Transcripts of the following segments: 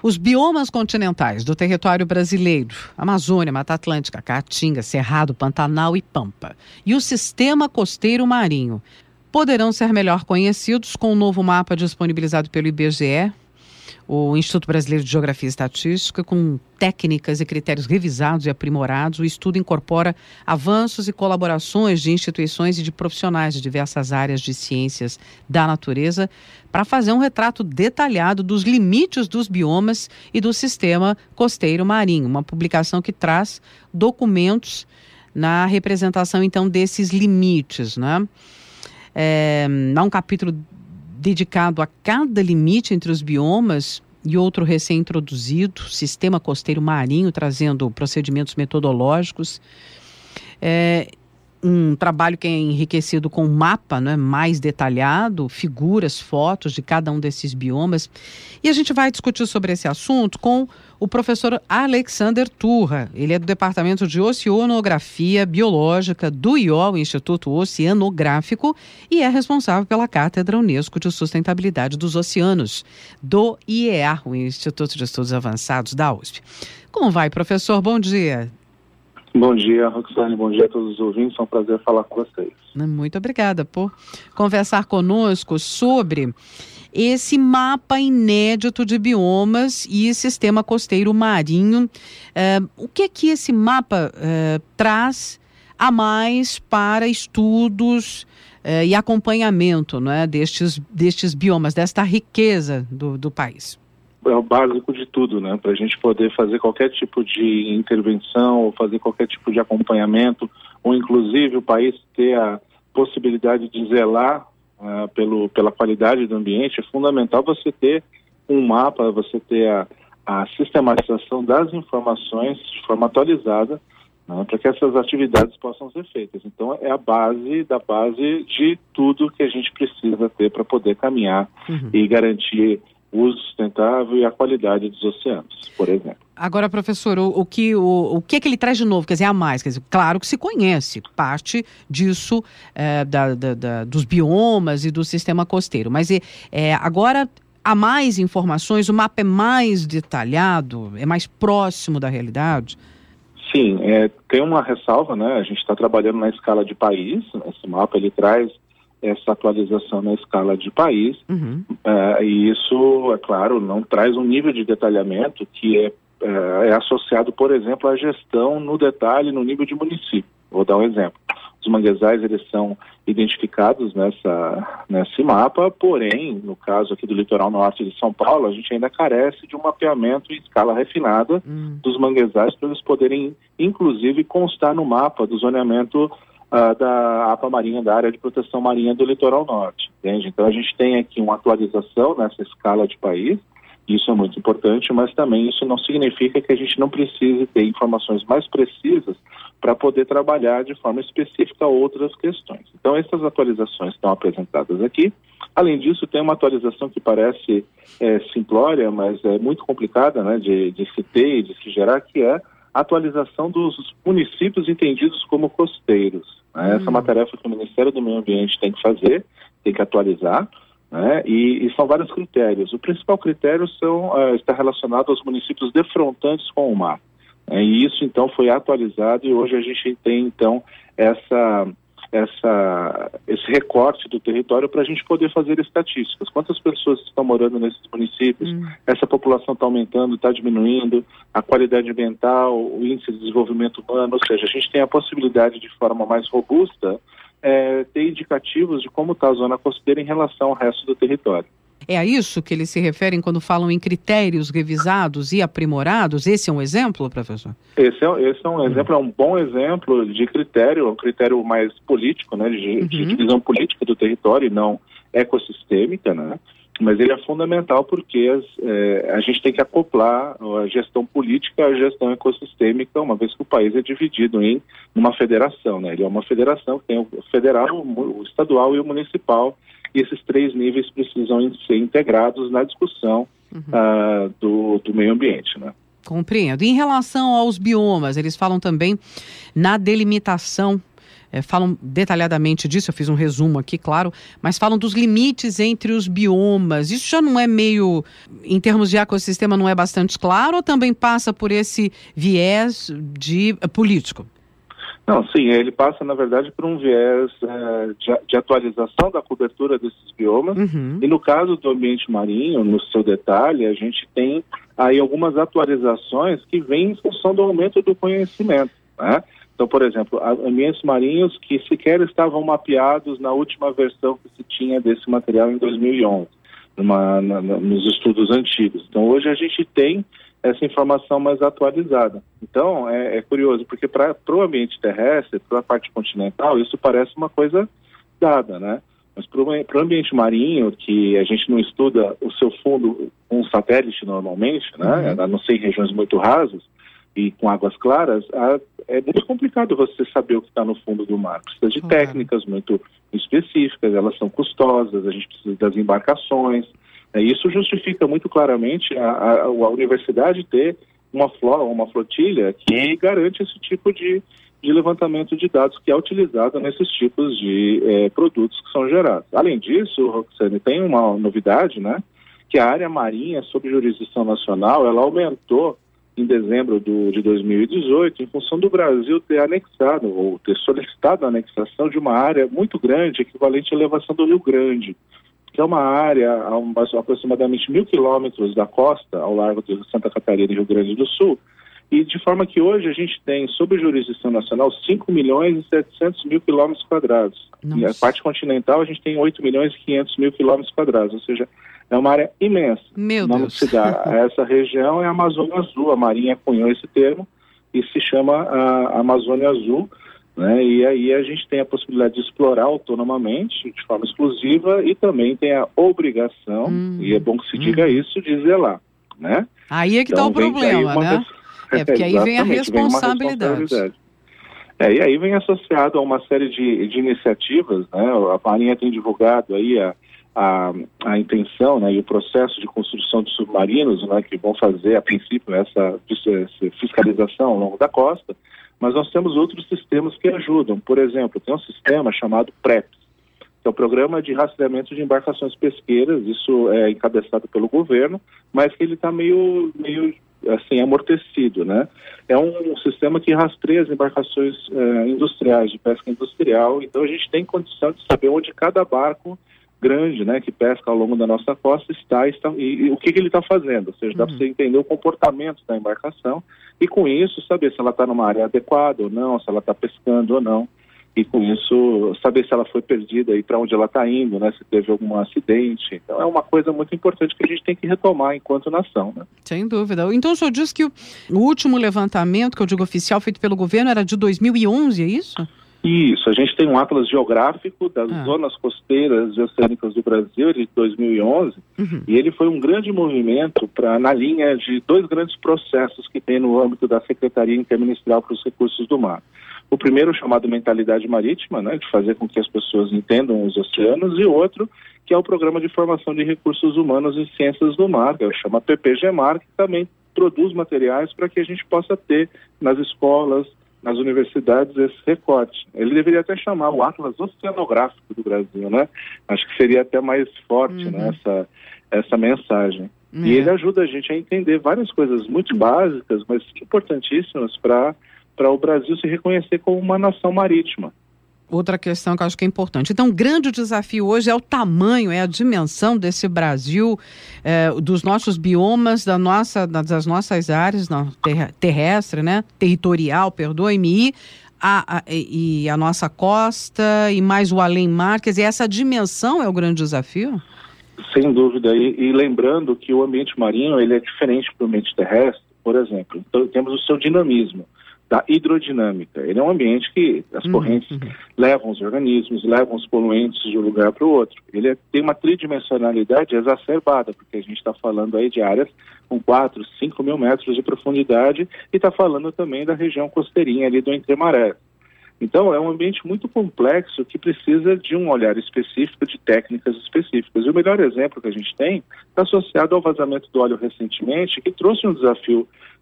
Os biomas continentais do território brasileiro, Amazônia, Mata Atlântica, Caatinga, Cerrado, Pantanal e Pampa, e o sistema costeiro marinho, poderão ser melhor conhecidos com o novo mapa disponibilizado pelo IBGE, o Instituto Brasileiro de Geografia e Estatística, com técnicas e critérios revisados e aprimorados. O estudo incorpora avanços e colaborações de instituições e de profissionais de diversas áreas de ciências da natureza para fazer um retrato detalhado dos limites dos biomas e do sistema costeiro marinho. Uma publicação que traz documentos na representação, então, desses limites, né? Há um capítulo dedicado a cada limite entre os biomas e outro recém-introduzido, sistema costeiro marinho, trazendo procedimentos metodológicos. Um trabalho que é enriquecido com um mapa, né, mais detalhado, figuras, fotos de cada um desses biomas. E a gente vai discutir sobre esse assunto com o professor Alexander Turra. Ele é do Departamento de Oceanografia Biológica do IOL, Instituto Oceanográfico, e é responsável pela Cátedra Unesco de Sustentabilidade dos Oceanos, do IEA, o Instituto de Estudos Avançados da USP. Como vai, professor? Bom dia. Bom dia, Roxane. Bom dia a todos os ouvintes. É um prazer falar com vocês. Muito obrigada por conversar conosco sobre esse mapa inédito de biomas e sistema costeiro marinho. O que esse mapa traz a mais para estudos e acompanhamento, né, destes biomas, desta riqueza do país? É o básico de tudo, né? Para a gente poder fazer qualquer tipo de intervenção ou fazer qualquer tipo de acompanhamento, ou inclusive o país ter a possibilidade de zelar pela qualidade do ambiente. É fundamental você ter um mapa, você ter a sistematização das informações de forma atualizada, né, para que essas atividades possam ser feitas. Então é a base da base de tudo que a gente precisa ter para poder caminhar e garantir o uso sustentável e a qualidade dos oceanos, por exemplo. Agora, professor, o que ele traz de novo, quer dizer, a mais? Quer dizer, claro que se conhece parte disso dos biomas e do sistema costeiro, mas agora há mais informações, o mapa é mais detalhado, é mais próximo da realidade? Sim, tem uma ressalva, né? A gente está trabalhando na escala de país. Esse mapa ele traz essa atualização na escala de país, e isso, é claro, não traz um nível de detalhamento que é associado, por exemplo, à gestão no detalhe, no nível de município. Vou dar um exemplo. Os manguezais, eles são identificados nesse mapa, porém, no caso aqui do litoral norte de São Paulo, a gente ainda carece de um mapeamento em escala refinada dos manguezais para eles poderem, inclusive, constar no mapa do zoneamento da APA Marinha, da Área de Proteção Marinha do Litoral Norte, entende? Então a gente tem aqui uma atualização nessa escala de país, isso é muito importante, mas também isso não significa que a gente não precise ter informações mais precisas para poder trabalhar de forma específica outras questões. Então essas atualizações estão apresentadas aqui. Além disso, tem uma atualização que parece simplória, mas é muito complicada, né, de se ter e de se gerar, que é a atualização dos municípios entendidos como costeiros. Né? Essa é uma tarefa que o Ministério do Meio Ambiente tem que fazer, tem que atualizar, né? E são vários critérios. O principal critério está relacionado aos municípios defrontantes com o mar. E isso, então, foi atualizado e hoje a gente tem, então, esse recorte do território para a gente poder fazer estatísticas. Quantas pessoas estão morando nesses municípios? Essa população está aumentando, está diminuindo? A qualidade ambiental, o índice de desenvolvimento humano, ou seja, a gente tem a possibilidade de forma mais robusta ter indicativos de como está a zona costeira em relação ao resto do território. É a isso que eles se referem quando falam em critérios revisados e aprimorados? Esse é um exemplo, professor? Esse é um exemplo, é um bom exemplo de critério, um critério mais político, né, de divisão política do território e não ecossistêmica, né? Mas ele é fundamental porque a gente tem que acoplar a gestão política à gestão ecossistêmica, uma vez que o país é dividido em uma federação, né? Ele é uma federação que tem o federal, o estadual e o municipal, e esses três níveis precisam ser integrados na discussão do meio ambiente, né? Compreendo. Em relação aos biomas, eles falam também na delimitação falam detalhadamente disso, eu fiz um resumo aqui, claro, mas falam dos limites entre os biomas. Isso já não é meio, em termos de ecossistema, não é bastante claro ou também passa por esse viés político? Não, sim, ele passa, na verdade, por um viés de atualização da cobertura desses biomas. E no caso do ambiente marinho, no seu detalhe, a gente tem aí algumas atualizações que vêm em função do aumento do conhecimento, né? Então, por exemplo, ambientes marinhos que sequer estavam mapeados na última versão que se tinha desse material em 2011, nos estudos antigos. Então, hoje a gente tem essa informação mais atualizada. Então, é curioso, porque para o ambiente terrestre, para a parte continental, isso parece uma coisa dada, né? Mas para o ambiente marinho, que a gente não estuda o seu fundo com um satélite normalmente, né? A não ser em regiões muito rasas e com águas claras, é muito complicado você saber o que está no fundo do mar. Precisa de técnicas muito específicas, elas são custosas, a gente precisa das embarcações. Isso justifica muito claramente a universidade ter uma flotilha que garante esse tipo de levantamento de dados que é utilizado nesses tipos de produtos que são gerados. Além disso, Roxane, tem uma novidade, né? Que a área marinha sob jurisdição nacional, ela aumentou em dezembro de 2018, em função do Brasil ter anexado ou ter solicitado a anexação de uma área muito grande, equivalente à elevação do Rio Grande, que é uma área a aproximadamente 1.000 quilômetros da costa, ao largo de Santa Catarina e Rio Grande do Sul, e de forma que hoje a gente tem, sob jurisdição nacional, 5.700.000 quilômetros quadrados. E a parte continental a gente tem 8.500.000 quilômetros quadrados, ou seja, é uma área imensa. Meu Deus. O nome que se dá a essa região é a Amazônia Azul, a Marinha cunhou esse termo e se chama a Amazônia Azul, né? E aí a gente tem a possibilidade de explorar autonomamente, de forma exclusiva, e também tem a obrigação, e é bom que se diga isso, de zelar, né? Aí é que está o problema, né? Porque aí vem a responsabilidade. E aí vem associado a uma série de iniciativas, né? A Marinha tem divulgado aí a intenção, né, e o processo de construção de submarinos, né, que vão fazer, a princípio, essa fiscalização ao longo da costa, mas nós temos outros sistemas que ajudam. Por exemplo, tem um sistema chamado PREPS, que é o Programa de Rastreamento de Embarcações Pesqueiras. Isso é encabeçado pelo governo, mas que ele está meio assim, amortecido, né? É um sistema que rastreia as embarcações industriais, de pesca industrial. Então a gente tem condição de saber onde cada barco grande, né, que pesca ao longo da nossa costa está e o que ele está fazendo. Ou seja, dá para você entender o comportamento da embarcação e com isso saber se ela está numa área adequada ou não, se ela está pescando ou não. E com isso saber se ela foi perdida e para onde ela está indo, né, se teve algum acidente. Então é uma coisa muito importante que a gente tem que retomar enquanto nação, né? Sem dúvida. Então o senhor disse que o último levantamento, que eu digo oficial, feito pelo governo, era de 2011, é isso? Isso, a gente tem um atlas geográfico das zonas costeiras e oceânicas do Brasil de 2011, e ele foi um grande movimento na linha de dois grandes processos que tem no âmbito da Secretaria Interministerial para os Recursos do Mar. O primeiro, chamado Mentalidade Marítima, né, de fazer com que as pessoas entendam os oceanos, e outro, que é o Programa de Formação de Recursos Humanos em Ciências do Mar, que chama PPG-MAR, que também produz materiais para que a gente possa ter nas escolas, nas universidades, esse recorte. Ele deveria até chamar o Atlas Oceanográfico do Brasil, né? Acho que seria até mais forte, né, essa mensagem. E ele ajuda a gente a entender várias coisas muito básicas, mas importantíssimas para o Brasil se reconhecer como uma nação marítima. Outra questão que eu acho que é importante. Então, o grande desafio hoje é o tamanho, é a dimensão desse Brasil, dos nossos biomas, das nossas áreas terrestre, né? Territorial, perdoe-me, e a nossa costa e mais o além-mar. Quer dizer, essa dimensão é o grande desafio? Sem dúvida. E lembrando que o ambiente marinho ele é diferente do ambiente terrestre, por exemplo. Então, temos o seu dinamismo da hidrodinâmica. Ele é um ambiente que as correntes levam os organismos, levam os poluentes de um lugar para o outro. Ele tem uma tridimensionalidade exacerbada, porque a gente está falando aí de áreas com 4, 5 mil metros de profundidade e está falando também da região costeirinha ali do Entremarés. Então, é um ambiente muito complexo que precisa de um olhar específico, de técnicas específicas. E o melhor exemplo que a gente tem está associado ao vazamento do óleo recentemente, que trouxe um desafio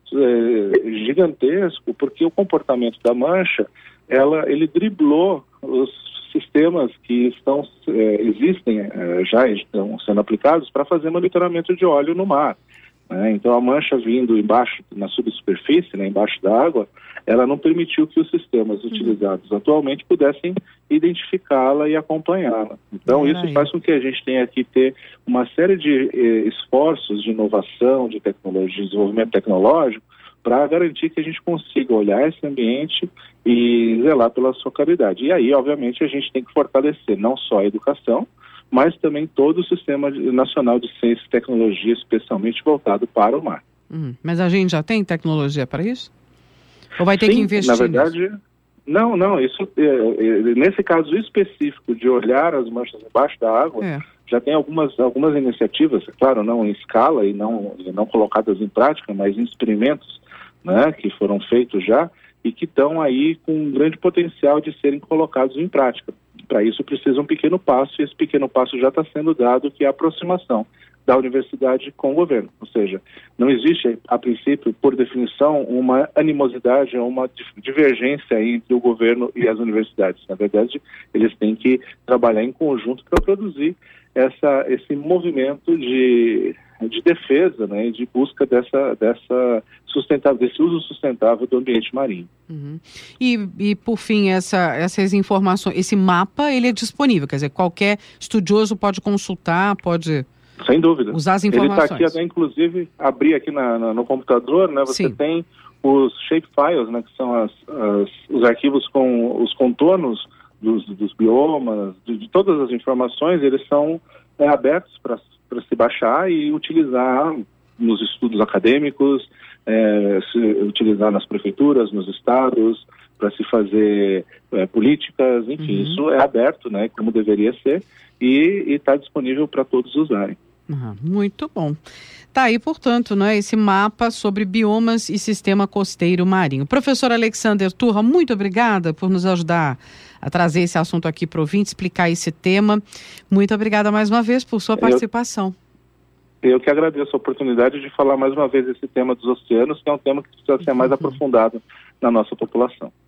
gigantesco, porque o comportamento da mancha, ele driblou os sistemas que existem, já estão sendo aplicados para fazer monitoramento de óleo no mar. Então a mancha vindo embaixo, na subsuperfície, embaixo da água, ela não permitiu que os sistemas utilizados atualmente pudessem identificá-la e acompanhá-la. Então isso faz com que a gente tenha que ter uma série de esforços de inovação, de tecnologia, de desenvolvimento tecnológico, para garantir que a gente consiga olhar esse ambiente e zelar pela sua qualidade. E aí, obviamente, a gente tem que fortalecer não só a educação, mas também todo o Sistema Nacional de Ciência e Tecnologia, especialmente voltado para o mar. Mas a gente já tem tecnologia para isso? Ou vai ter que investir? Na verdade, não, isso, nesse caso específico de olhar as manchas embaixo da água, já tem algumas iniciativas, claro, não em escala e não colocadas em prática, mas em experimentos, que foram feitos já e que estão aí com um grande potencial de serem colocados em prática. Para isso precisa um pequeno passo, e esse pequeno passo já está sendo dado, que é a aproximação da universidade com o governo. Ou seja, não existe, a princípio, por definição, uma animosidade ou uma divergência entre o governo e as universidades. Na verdade, eles têm que trabalhar em conjunto para produzir esse movimento de defesa, de busca desse uso sustentável do ambiente marinho. E por fim, essas informações, esse mapa, ele é disponível, quer dizer, qualquer estudioso pode consultar, pode... Sem dúvida. Usar as informações. Ele está aqui até, inclusive, abrir aqui no computador, você tem os shapefiles, que são os arquivos com os contornos dos biomas, de todas as informações, eles são abertos para se baixar e utilizar nos estudos acadêmicos, se utilizar nas prefeituras, nos estados, para se fazer políticas, enfim, isso é aberto, como deveria ser, e está disponível para todos usarem. Muito bom. Tá aí, portanto, esse mapa sobre biomas e sistema costeiro marinho. Professor Alexander Turra, muito obrigada por nos ajudar a trazer esse assunto aqui para o ouvinte, explicar esse tema. Muito obrigada mais uma vez por sua participação. Eu que agradeço a oportunidade de falar mais uma vez esse tema dos oceanos, que é um tema que precisa ser mais aprofundado na nossa população.